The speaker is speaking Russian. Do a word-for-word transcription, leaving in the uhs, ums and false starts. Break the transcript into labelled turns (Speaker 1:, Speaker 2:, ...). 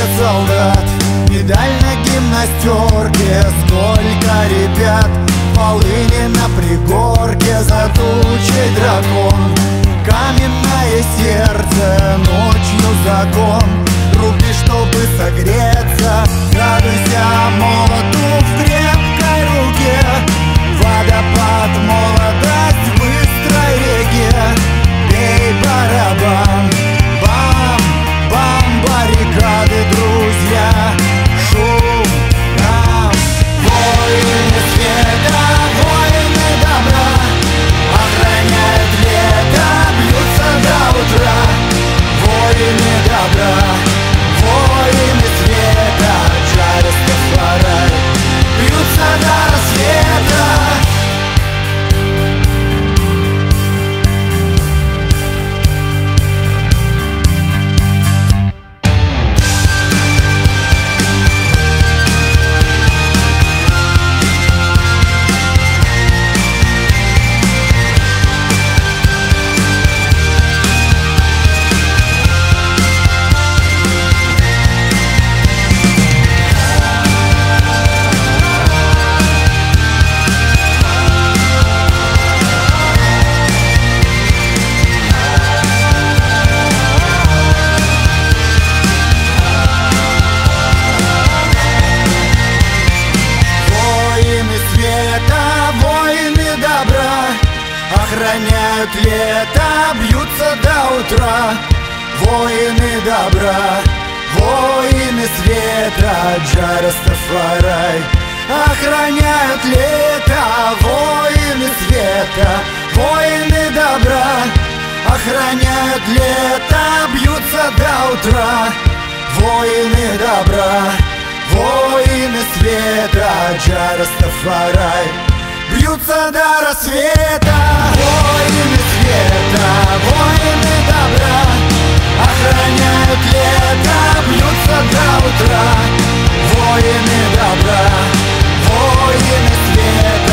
Speaker 1: солдат, медаль на гимнастерке. Сколько ребят в полыни на пригорке, за тучей дракон. Каменное сердце, ночью закон. Руки, чтобы согреться, радуйся молоту в крепкой руке. Водопад, молодость в быстрой реке. Бей барабан, бам, бам, баррикады, друзья. Шум нам, воины света, воины добра, охраняют лето, бьются до утра. Воины добра, воины света, Джа-Растафарай, бьются до рассвета. Охраняют лето, бьются до утра. Воины добра, воины света, Джа-Растафарай. Охраняют лето, воины света, воины добра. Охраняют лето, бьются до утра. Воины добра, воины света, Джа-Растафарай, бьются до рассвета. Воины света, воины добра, охраняют лето, бьются до утра. Воины добра, воины света,